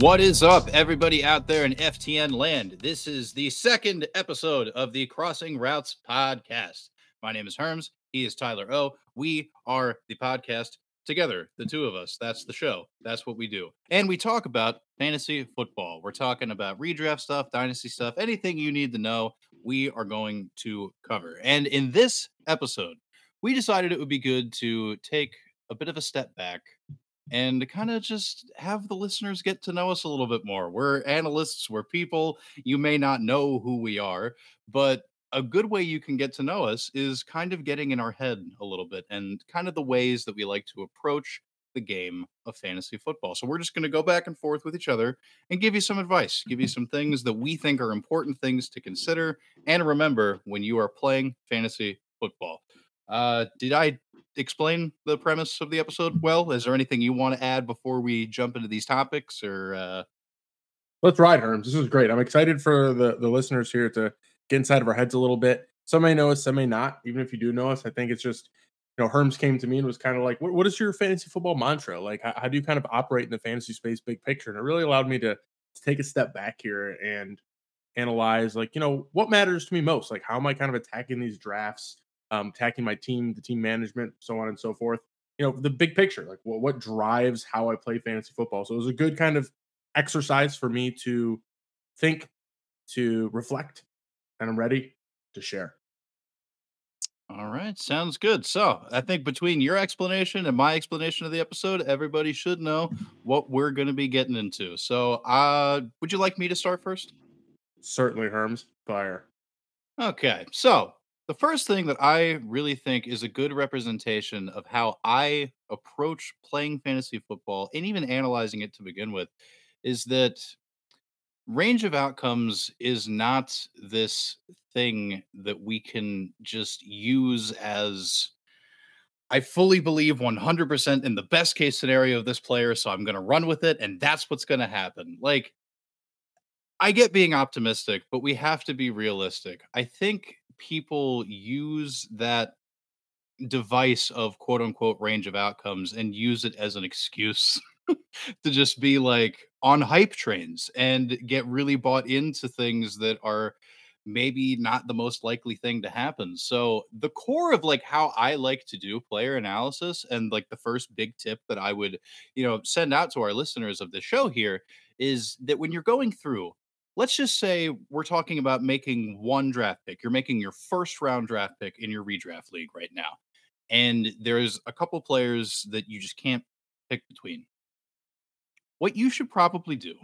What is up, everybody out there in FTN land? This is the second episode of the Crossing Routes podcast. My name is Herms. He is Tyler O. We are the podcast together, the two of us. That's the show. That's what we do. And we talk about fantasy football. We're talking about redraft stuff, dynasty stuff, anything you need to know, we are going to cover. And in this episode, we decided it would be good to take a bit of a step back and to kind of just have the listeners get to know us a little bit more. We're analysts, we're people. You may not know who we are, but a good way you can get to know us is kind of getting in our head a little bit and kind of the ways that we like to approach the game of fantasy football. So we're just going to go back and forth with each other and give you some advice, give you some things that we think are important things to consider and remember when you are playing fantasy football. Did I explain the premise of the episode well? Is there anything you want to add before we jump into these topics or Let's ride, Herms. This is great. I'm excited for the listeners here to get inside of our heads a little bit. Some may know us, some may not. Even if you do know us, I think it's just, Herms came to me and was kind of like, what is your fantasy football mantra? Like, how do you kind of operate in the fantasy space, big picture? And it really allowed me to take a step back here and analyze, like, what matters to me most? Like, how am I kind of attacking these drafts, attacking my team, the team management, so on and so forth? The big picture, like what drives how I play fantasy football. So it was a good kind of exercise for me to think, to reflect, and I'm ready to share. all right, sounds good. So I think between your explanation and my explanation of the episode, everybody should know what we're going to be getting into. So, would you like me to start first? Certainly, Herms. Fire. Okay, so the first thing that I really think is a good representation of how I approach playing fantasy football and even analyzing it to begin with is that range of outcomes is not this thing that we can just use as I fully believe 100% in the best case scenario of this player, so I'm going to run with it, and that's what's going to happen. Like, I get being optimistic, but we have to be realistic. I think people use that device of quote unquote range of outcomes and use it as an excuse to just be like on hype trains and get really bought into things that are maybe not the most likely thing to happen. So the core of like how I like to do player analysis and like the first big tip that I would, send out to our listeners of the show here is that when you're going through, let's just say we're talking about making one draft pick. You're making your first round draft pick in your redraft league right now. And there's a couple players that you just can't pick between. What you should probably do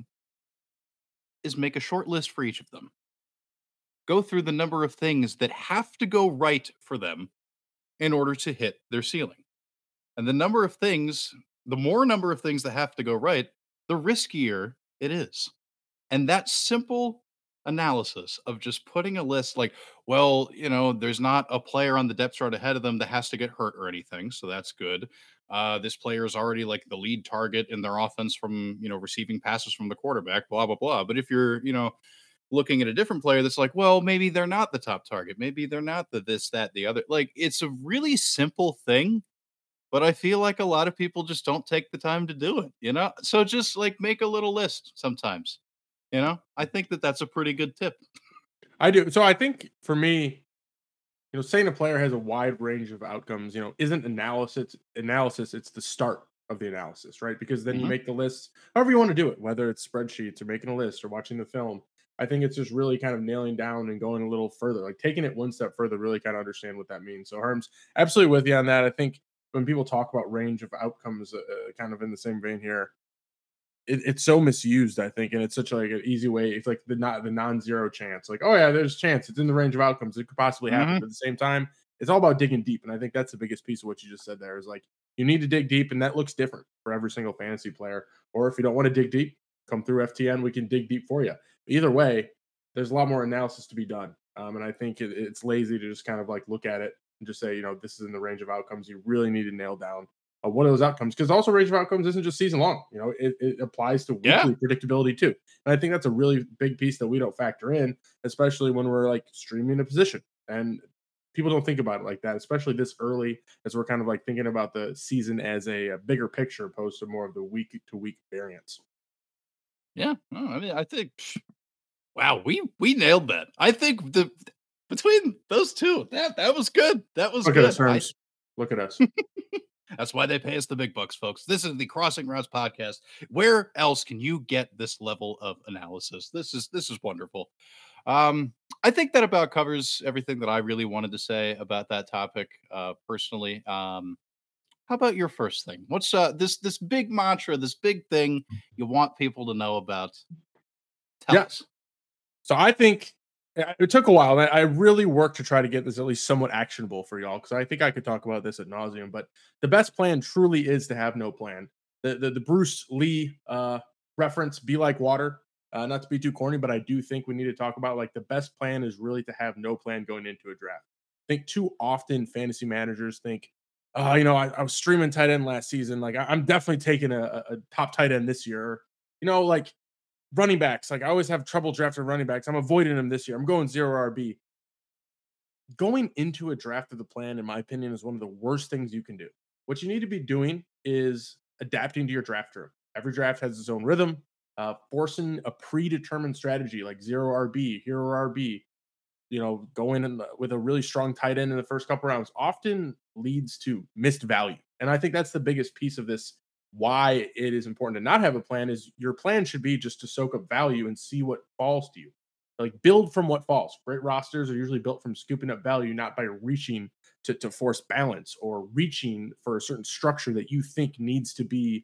is make a short list for each of them. Go through the number of things that have to go right for them in order to hit their ceiling. And the more number of things that have to go right, the riskier it is. And that simple analysis of just putting a list like, well, there's not a player on the depth chart ahead of them that has to get hurt or anything. So that's good. This player is already like the lead target in their offense from, receiving passes from the quarterback, blah, blah, blah. But if you're, looking at a different player that's like, well, maybe they're not the top target. Maybe they're not the this, that, the other. Like, it's a really simple thing, but I feel like a lot of people just don't take the time to do it. So just like make a little list sometimes. I think that that's a pretty good tip. I do. So I think for me, saying a player has a wide range of outcomes, isn't analysis, it's the start of the analysis, right? Because then you Mhm. make the lists however you want to do it, whether it's spreadsheets or making a list or watching the film. I think it's just really kind of nailing down and going a little further, like taking it one step further, really kind of understand what that means. So Herms, absolutely with you on that. I think when people talk about range of outcomes, kind of in the same vein here, it's so misused, I think, and it's such like an easy way. It's like the non-zero chance. Like, oh yeah, there's a chance. It's in the range of outcomes. It could possibly happen. Mhm. But at the same time, it's all about digging deep. And I think that's the biggest piece of what you just said there is like you need to dig deep, and that looks different for every single fantasy player. Or if you don't want to dig deep, come through FTN. We can dig deep for you. Either way, there's a lot more analysis to be done. And I think it's lazy to just kind of like look at it and just say, this is in the range of outcomes. You really need to nail down what are those outcomes? Because also range of outcomes isn't just season long. It applies to Yeah. weekly predictability too. And I think that's a really big piece that we don't factor in, especially when we're like streaming a position. And people don't think about it like that, especially this early, as we're kind of like thinking about the season as a bigger picture opposed to more of the week to week variance. Yeah. No, I mean, I think wow, we nailed that. I think the between those two, that was good. That was Look at us, good. Herms. Look at us. That's why they pay us the big bucks, folks. This is the Crossing Routes podcast. Where else can you get this level of analysis? This is wonderful. I think that about covers everything that I really wanted to say about that topic. Personally, how about your first thing? What's this big mantra, this big thing you want people to know about? Tell Yeah. us. So I think it took a while. I really worked to try to get this at least somewhat actionable for y'all because I think I could talk about this at nauseum. But the best plan truly is to have no plan. The Bruce Lee reference, "Be like water." Not to be too corny, but I do think we need to talk about like the best plan is really to have no plan going into a draft. I think too often fantasy managers think, "Oh, I was streaming tight end last season. Like I'm definitely taking a top tight end this year." Like running backs, like I always have trouble drafting running backs. I'm avoiding them this year. I'm going zero RB. Going into a draft of the plan, in my opinion, is one of the worst things you can do. What you need to be doing is adapting to your draft room. Every draft has its own rhythm. Forcing a predetermined strategy like zero RB, hero RB, going with a really strong tight end in the first couple rounds often leads to missed value. And I think that's the biggest piece of this. Why it is important to not have a plan is your plan should be just to soak up value and see what falls to you. Like build from what falls. Great rosters are usually built from scooping up value, not by reaching to force balance or reaching for a certain structure that you think needs to be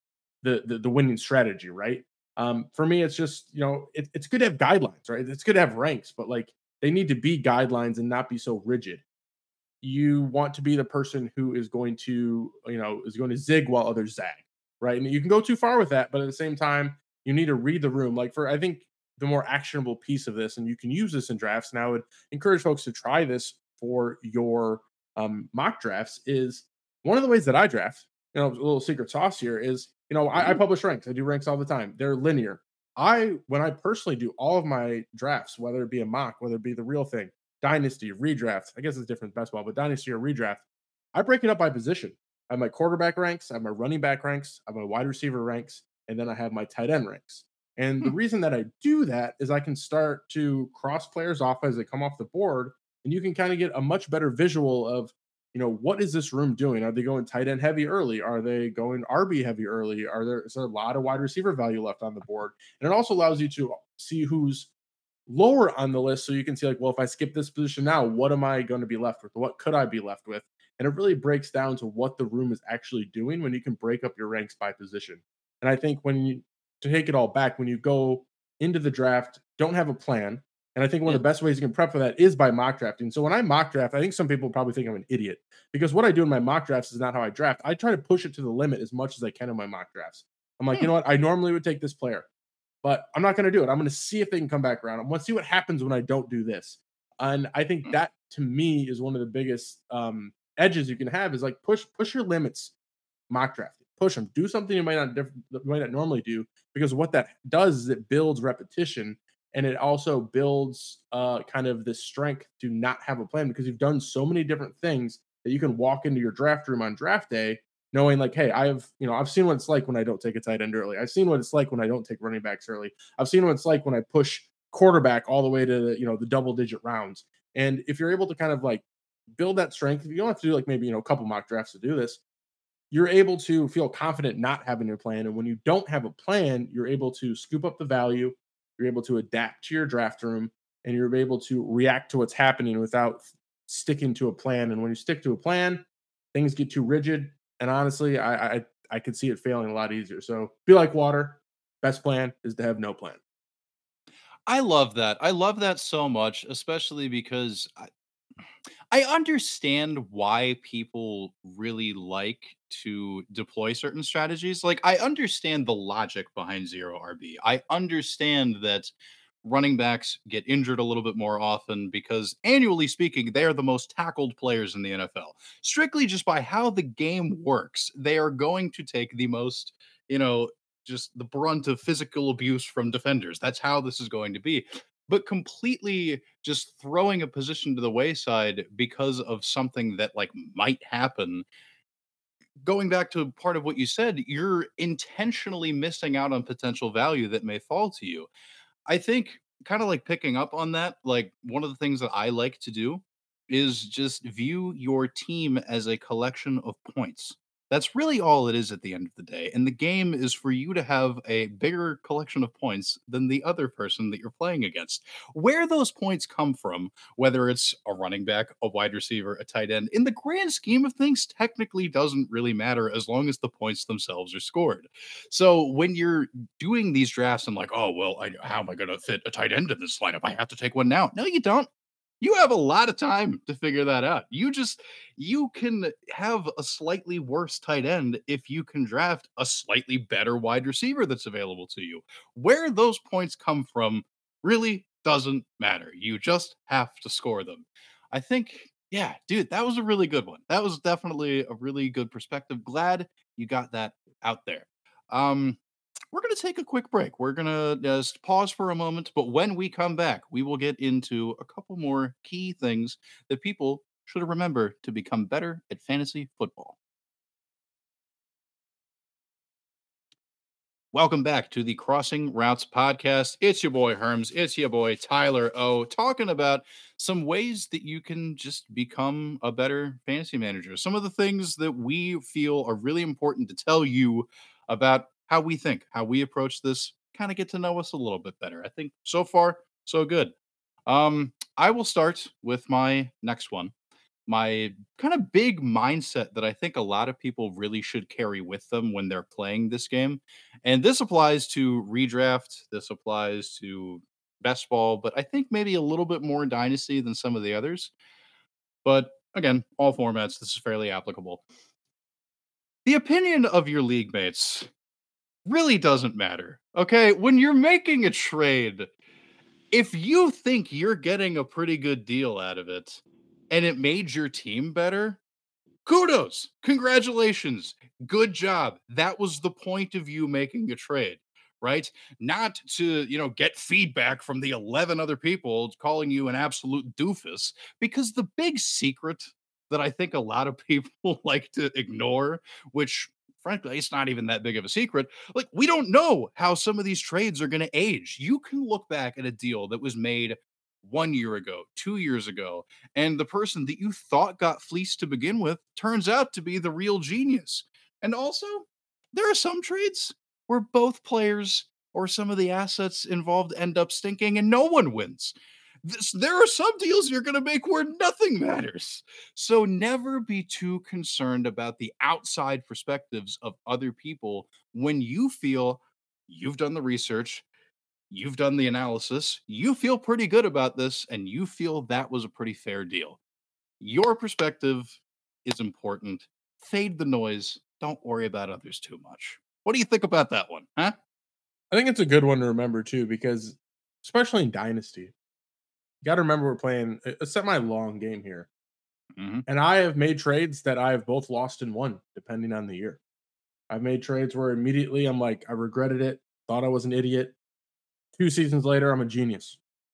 the winning strategy, right? For me, it's just it's good to have guidelines, right? It's good to have ranks, but like they need to be guidelines and not be so rigid. You want to be the person who is going to zig while others zag, right? And you can go too far with that, but at the same time, you need to read the room. Like for I think the more actionable piece of this, and you can use this in drafts. And I would encourage folks to try this for your mock drafts. Is one of the ways that I draft. A little secret sauce here is I Ooh. publish ranks. I do ranks all the time. They're linear. When I personally do all of my drafts, whether it be a mock, whether it be the real thing, dynasty, redraft. I guess it's different best ball, but dynasty or redraft, I break it up by position. I have my quarterback ranks, I have my running back ranks, I have my wide receiver ranks, and then I have my tight end ranks. And the Hmm. reason that I do that is I can start to cross players off as they come off the board, and you can kind of get a much better visual of, what is this room doing? Are they going tight end heavy early? Are they going RB heavy early? Is there a lot of wide receiver value left on the board? And it also allows you to see who's lower on the list so you can see like, well, if I skip this position now, what am I going to be left with? What could I be left with? And it really breaks down to what the room is actually doing when you can break up your ranks by position. And I think to take it all back, when you go into the draft, don't have a plan. And I think one Yeah. of the best ways you can prep for that is by mock drafting. So when I mock draft, I think some people probably think I'm an idiot because what I do in my mock drafts is not how I draft. I try to push it to the limit as much as I can in my mock drafts. I'm like, Hmm. you know what? I normally would take this player, but I'm not going to do it. I'm going to see if they can come back around. I want to see what happens when I don't do this. And I think Hmm. that to me is one of the biggest edges you can have is like push your limits, mock drafting, push them, do something you might not normally do because what that does is it builds repetition and it also builds kind of this strength to not have a plan because you've done so many different things that you can walk into your draft room on draft day knowing like, hey, I've seen what it's like when I don't take a tight end early. I've seen what it's like when I don't take running backs early. I've seen what it's like when I push quarterback all the way to the double digit rounds. And if you're able to kind of like build that strength, you don't have to do like maybe a couple mock drafts to do this. You're able to feel confident not having a plan. And when you don't have a plan, you're able to scoop up the value, you're able to adapt to your draft room, and you're able to react to what's happening without sticking to a plan. And when you stick to a plan, things get too rigid. And honestly, I could see it failing a lot easier. So be like water. Best plan is to have no plan. I love that. I love that so much, especially because I understand why people really like to deploy certain strategies. Like, I understand the logic behind zero RB. I understand that running backs get injured a little bit more often because, annually speaking, they are the most tackled players in the NFL. Strictly just by how the game works, they are going to take the most, you know, just the brunt of physical abuse from defenders. That's how this is going to be. But completely just throwing a position to the wayside because of something that like might happen going back to part of what you said, you're intentionally missing out on potential value that may fall to you. I think kind of like picking up on that, like one of the things that I like to do is just view your team as a collection of points. That's really all it is at the end of the day. And the game is for you to have a bigger collection of points than the other person that you're playing against. Where those points come from, whether it's a running back, a wide receiver, a tight end, in the grand scheme of things, technically doesn't really matter as long as the points themselves are scored. So when you're doing these drafts and like, oh, well, how am I going to fit a tight end in this lineup? I have to take one now. No, you don't. You have a lot of time to figure that out. You can have a slightly worse tight end if you can draft a slightly better wide receiver that's available to you. Where those points come from really doesn't matter. You just have to score them. I think, yeah, dude, that was a really good one. That was definitely a really good perspective. Glad you got that out there. Um, we're going to take a quick break. We're going to just pause for a moment, but when we come back, we will get into a couple more key things that people should remember to become better at fantasy football. Welcome back to the Crossing Routes podcast. It's your boy Herms. It's your boy Tyler O. Talking about some ways that you can just become a better fantasy manager. Some of the things that we feel are really important to tell you about how we think, how we approach this, kind of get to know us a little bit better. I think so far, so good. I will start with my next one, my kind of big mindset that I think a lot of people really should carry with them when they're playing this game. And this applies to redraft, this applies to best ball, but I think maybe a little bit more dynasty than some of the others. But again, all formats, this is fairly applicable. The opinion of your league mates really doesn't matter. Okay. When you're making a trade, if you think you're getting a pretty good deal out of it and it made your team better, kudos, congratulations, good job. That was the point of you making a trade, right? Not to, get feedback from the 11 other people calling you an absolute doofus, because the big secret that I think a lot of people like to ignore, which frankly, it's not even that big of a secret. Like, we don't know how some of these trades are going to age. You can look back at a deal that was made 1 year ago, 2 years ago, and the person that you thought got fleeced to begin with turns out to be the real genius. And also, there are some trades where both players or some of the assets involved end up stinking and no one wins. There are some deals you're going to make where nothing matters. So never be too concerned about the outside perspectives of other people when you feel you've done the research, you've done the analysis, you feel pretty good about this, and you feel that was a pretty fair deal. Your perspective is important. Fade the noise. Don't worry about others too much. What do you think about that one? Huh? I think it's a good one to remember too, because especially in Dynasty, you got to remember we're playing a semi-long game here, Hmm. and I have made trades that I have both lost and won depending on the year. I've made trades where immediately I'm like, I regretted it, thought I was an idiot. 2 seasons later, I'm a genius.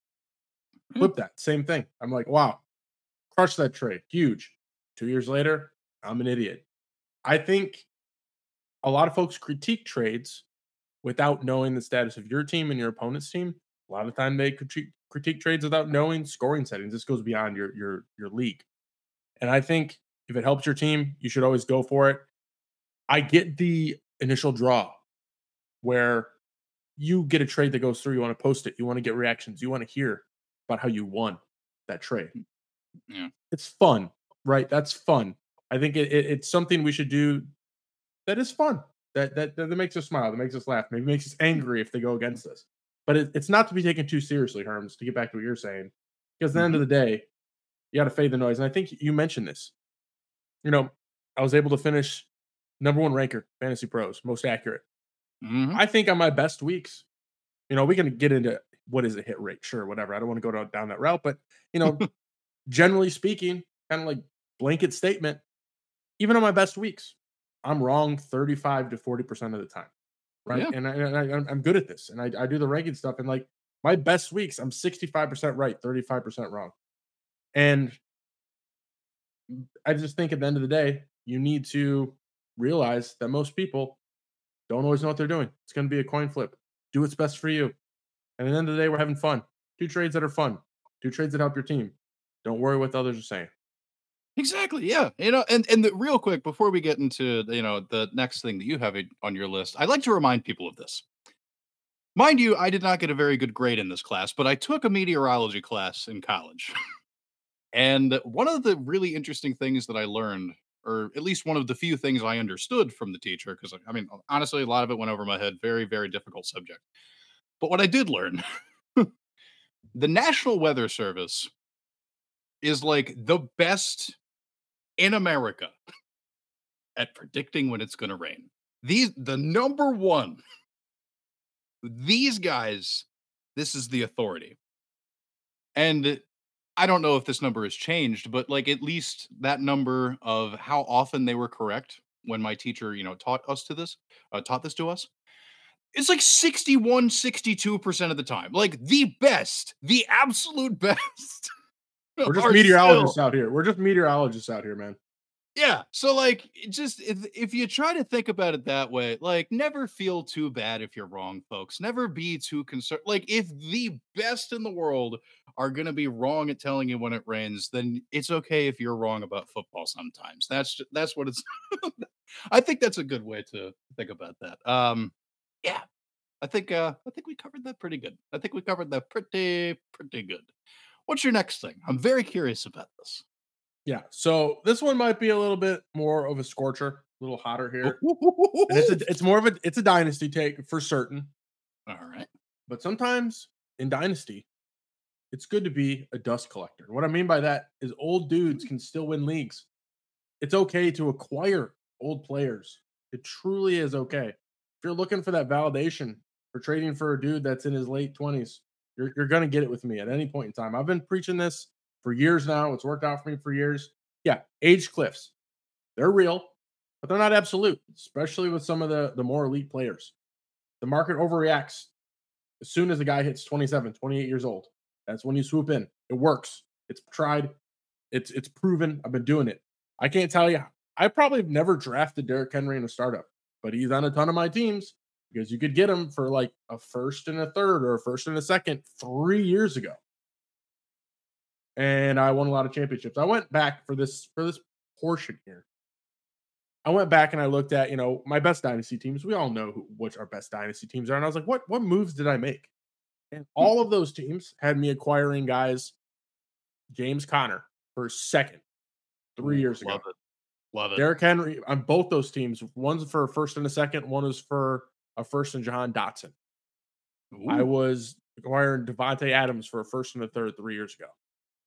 Yeah. Flip that, same thing. I'm like, wow, crush that trade, huge. 2 years later, I'm an idiot. I think a lot of folks critique trades without knowing the status of your team and your opponent's team. A lot of the time they critique trades without knowing scoring settings. This goes beyond your league. And I think if it helps your team, you should always go for it. I get the initial draw where you get a trade that goes through, you want to post it, you want to get reactions, you want to hear about how you won that trade. Yeah. It's fun, right? That's fun. I think it's something we should do that is fun. That makes us smile, that makes us laugh, maybe makes us angry if they go against us. But it's not to be taken too seriously, Herms, to get back to what you're saying. Because at the end Hmm. of the day, you gotta fade the noise. And I think you mentioned this. You know, I was able to finish number one ranker, Fantasy Pros, most accurate. Hmm. I think on my best weeks, we can get into what is a hit rate, sure, whatever. I don't want to go down that route, but you know, generally speaking, kind of like blanket statement, even on my best weeks, I'm wrong 35 to 40% of the time. Right. Yeah. I'm good at this. And I do the ranking stuff. And like my best weeks, I'm 65% right, 35% wrong. And I just think at the end of the day, you need to realize that most people don't always know what they're doing. It's going to be a coin flip. Do what's best for you. And at the end of the day, we're having fun. Do trades that are fun. Do trades that help your team. Don't worry what the others are saying. Exactly. Yeah. And real quick before we get into the next thing that you have on your list, I'd like to remind people of this. Mind you, I did not get a very good grade in this class, but I took a meteorology class in college. And one of the really interesting things that I learned, or at least one of the few things I understood from the teacher, because I mean, honestly, a lot of it went over my head. Very, very difficult subject. But what I did learn, the National Weather Service is like the best in America at predicting when it's going to rain. The number one, these guys, this is the authority. And I don't know if this number has changed, but like at least that number of how often they were correct when my teacher, taught this to us. It's like 61, 62% of the time. Like the best, the absolute best. We're just are meteorologists still out here. We're just meteorologists out here, man. Yeah. So like just if you try to think about it that way, like never feel too bad if you're wrong, folks. Never be too concerned. Like if the best in the world are going to be wrong at telling you when it rains, then it's okay if you're wrong about football sometimes. That's what it's I think that's a good way to think about that. Yeah. I think we covered that pretty good. I think we covered that pretty good. What's your next thing? I'm very curious about this. Yeah. So this one might be a little bit more of a scorcher, a little hotter here. And it's more of a dynasty take for certain. All right. But sometimes in dynasty, it's good to be a dust collector. What I mean by that is old dudes can still win leagues. It's okay to acquire old players. It truly is okay. If you're looking for that validation for trading for a dude that's in his late 20s, you're going to get it with me at any point in time. I've been preaching this for years now. It's worked out for me for years. Yeah, age cliffs. They're real, but they're not absolute, especially with some of the more elite players. The market overreacts as soon as the guy hits 27, 28 years old. That's when you swoop in. It works. It's tried. It's proven. I've been doing it. I can't tell you. I probably have never drafted Derrick Henry in a startup, but he's on a ton of my teams because you could get him for like a first and a third or a first and a second 3 years ago. And I won a lot of championships. I went back for this portion here. I went back and I looked at, my best dynasty teams. We all know which our best dynasty teams are. And I was like, what moves did I make? And all of those teams had me acquiring guys, James Conner for second 3 years ago. Love it. Love it. Derrick Henry on both those teams. One's for a first and a second. One was for a first and Jahan Dotson. Ooh. I was acquiring Devontae Adams for a first and a third 3 years ago.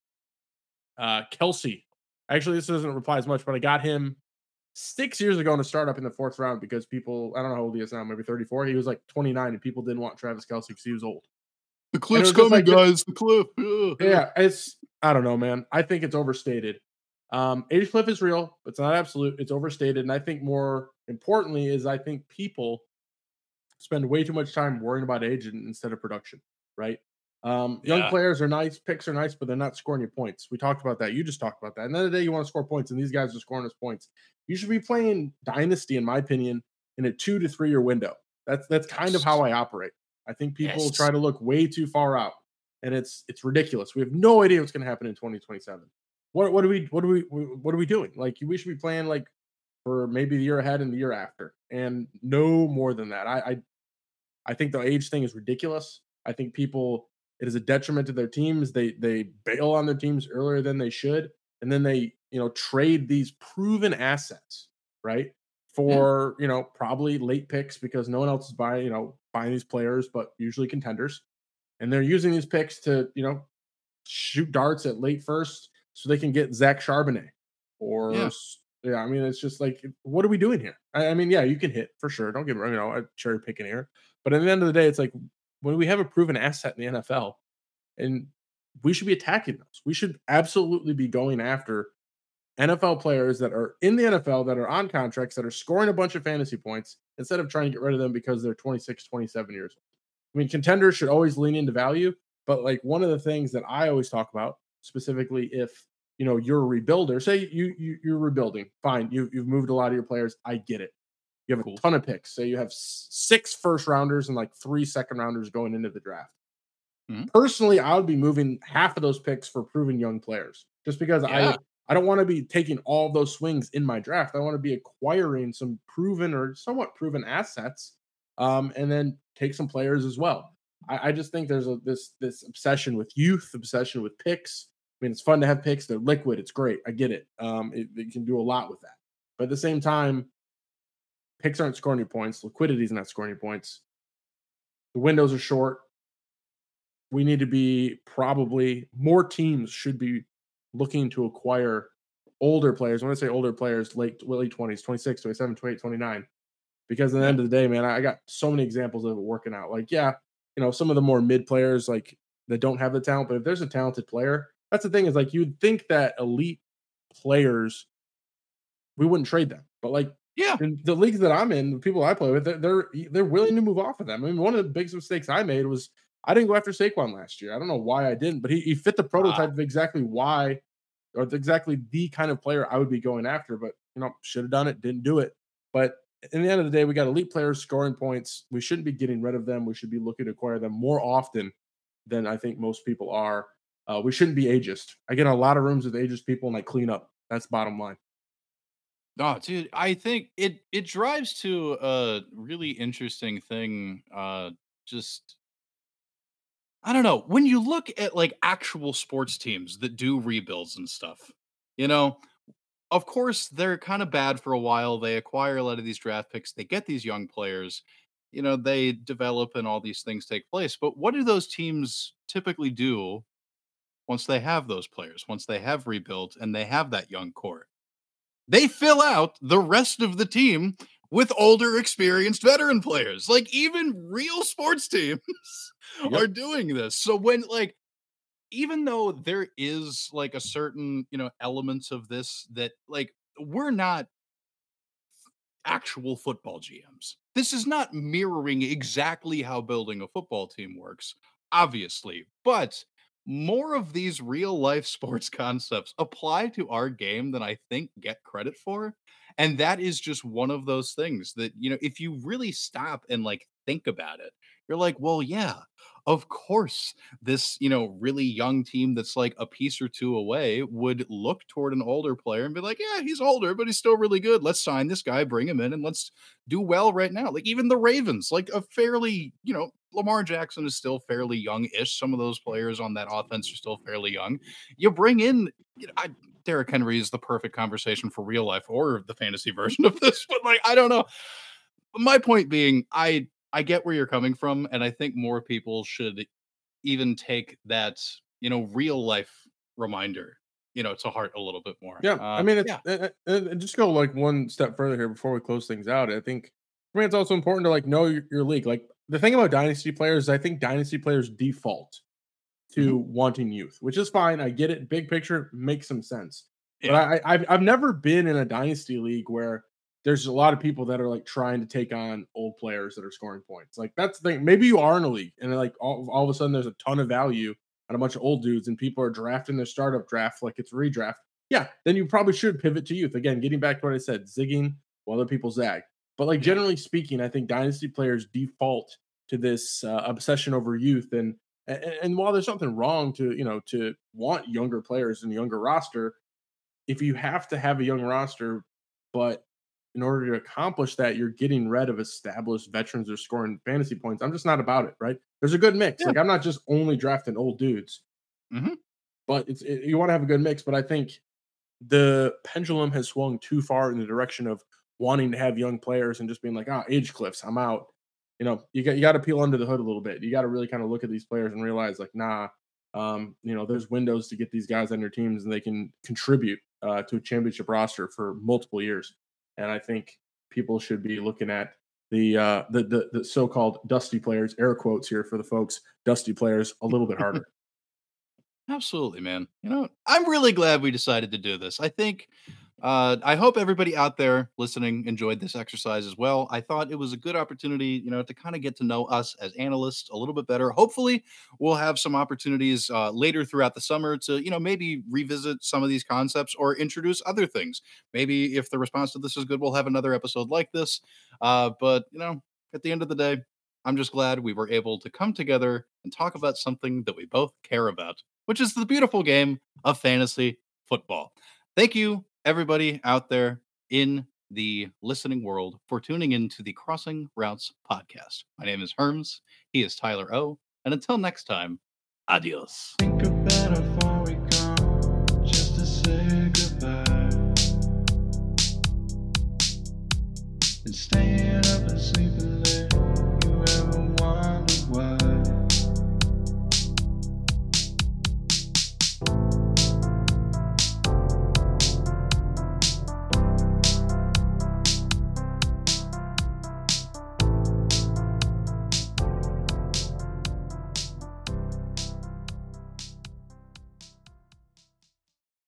Kelsey. Actually, this doesn't reply as much, but I got him 6 years ago in a startup in the fourth round because people, I don't know how old he is now, maybe 34. He was like 29 and people didn't want Travis Kelsey because he was old. The cliff's coming, guys. The cliff. Yeah, I don't know, man. I think it's overstated. Age cliff is real, but it's not absolute. It's overstated. And I think more importantly is I think people spend way too much time worrying about age instead of production, right? Young players are nice, picks are nice, but they're not scoring you points. We talked about that. You just talked about that. And then the day you want to score points, and these guys are scoring us points. You should be playing dynasty, in my opinion, in a 2 to 3 year window. That's kind of how I operate. I think people try to look way too far out, and it's ridiculous. We have no idea what's going to happen in 2027. What are we doing? Like we should be playing like for maybe the year ahead and the year after, and no more than that. I think the age thing is ridiculous. I think it is a detriment to their teams. They bail on their teams earlier than they should, and then they trade these proven assets, right? For probably late picks because no one else is buying these players, but usually contenders, and they're using these picks to shoot darts at late first so they can get Zach Charbonnet or I mean it's just like what are we doing here? I mean you can hit for sure. Don't get me wrong, I'm cherry picking here, but at the end of the day, it's like when we have a proven asset in the NFL, and we should be attacking those. We should absolutely be going after NFL players that are in the NFL that are on contracts that are scoring a bunch of fantasy points instead of trying to get rid of them because they're 26, 27 years old. I mean, contenders should always lean into value, but like one of the things that I always talk about, specifically if you're a rebuilder. Say you're rebuilding. Fine. You've moved a lot of your players. I get it. You have a Cool. ton of picks. Say you have 6 first rounders and like 3 second rounders going into the draft. Mhm. Personally, I would be moving half of those picks for proven young players, just because Yeah. I don't want to be taking all those swings in my draft. I want to be acquiring some proven or somewhat proven assets, and then take some players as well. I just think there's this obsession with youth, obsession with picks. I mean, it's fun to have picks; they're liquid. It's great. I get it. It can do a lot with that, but at the same time, picks aren't scoring you points. Liquidity is not scoring you points. The windows are short. We need to be probably more teams should be looking to acquire older players. When I say older players, late 20s, 26, 27, 28, 29. Because at the Yeah. end of the day, man, I got so many examples of it working out. Like, yeah, some of the more mid players like that don't have the talent, but if there's a talented player, that's the thing is like you'd think that elite players we wouldn't trade them. But like Yeah. in the leagues that I'm in, the people I play with, they're willing to move off of them. I mean, one of the biggest mistakes I made was I didn't go after Saquon last year. I don't know why I didn't, but he fit the Ah, prototype of exactly why or exactly the kind of player I would be going after. But should have done it, didn't do it. But in the end of the day, we got elite players scoring points. We shouldn't be getting rid of them. We should be looking to acquire them more often than I think most people are. We shouldn't be ageist. I get in a lot of rooms with ageist people and I clean up. That's bottom line. oh, dude, I think it drives to a really interesting thing. Just I don't know. When you look at like actual sports teams that do rebuilds and stuff, you know, of course they're kind of bad for a while. They acquire a lot of these draft picks. They get these young players. They develop and all these things take place. But what do those teams typically do once they have those players? Once they have rebuilt and they have that young core? They fill out the rest of the team with older, experienced veteran players. Like even real sports teams are Yep. doing this. So when like even though there is like a certain, elements of this that like we're not actual football GMs. This is not mirroring exactly how building a football team works, obviously, but more of these real life sports concepts apply to our game than I think get credit for. And that is just one of those things that, if you really stop and like think about it, you're like, well, yeah, of course, this, really young team that's like a piece or two away would look toward an older player and be like, yeah, he's older, but he's still really good. Let's sign this guy, bring him in, and let's do well right now. Like even the Ravens, like a fairly, Lamar Jackson is still fairly young-ish. Some of those players on that offense are still fairly young. You bring in, Derrick Henry is the perfect conversation for real life or the fantasy version of this, but like I don't know. My point being, I get where you're coming from, and I think more people should even take that, real life reminder, to heart a little bit more. Yeah, I mean, it's Yeah. and just go like one step further here before we close things out. I think for me, it's also important to like know your league. Like the thing about dynasty players, I think dynasty players default Mhm. to wanting youth, which is fine. I get it. Big picture makes some sense. But Yeah. I've never been in a dynasty league where there's a lot of people that are like trying to take on old players that are scoring points. Like that's the thing. Maybe you are in a league and like all of a sudden there's a ton of value on a bunch of old dudes and people are drafting their startup draft like it's redraft. Yeah, then you probably should pivot to youth. Again, getting back to what I said, zigging while other people zag. But like Yeah. generally speaking, I think dynasty players default to this obsession over youth and while there's nothing wrong to to want younger players and younger roster, if you have to have a young roster, but in order to accomplish that, you're getting rid of established veterans that are scoring fantasy points. I'm just not about it, right? There's a good mix. Yeah. Like I'm not just only drafting old dudes, Mhm. but you want to have a good mix. But I think the pendulum has swung too far in the direction of wanting to have young players and just being like, age cliffs, I'm out. You got to peel under the hood a little bit. You got to really kind of look at these players and realize like, nah, there's windows to get these guys on your teams and they can contribute to a championship roster for multiple years. And I think people should be looking at the so-called dusty players, air quotes here for the folks, dusty players, a little bit harder. Absolutely, man. I'm really glad we decided to do this. I think I hope everybody out there listening enjoyed this exercise as well. I thought it was a good opportunity, to kind of get to know us as analysts a little bit better. Hopefully, we'll have some opportunities later throughout the summer to, maybe revisit some of these concepts or introduce other things. Maybe if the response to this is good, we'll have another episode like this. But, at the end of the day, I'm just glad we were able to come together and talk about something that we both care about, which is the beautiful game of fantasy football. Thank you, everybody out there in the listening world, for tuning in to the Crossing Routes podcast. My name is Herms. He is Tyler O. And until next time, adios. Think about how far we come just to say goodbye. And staying up and sleeping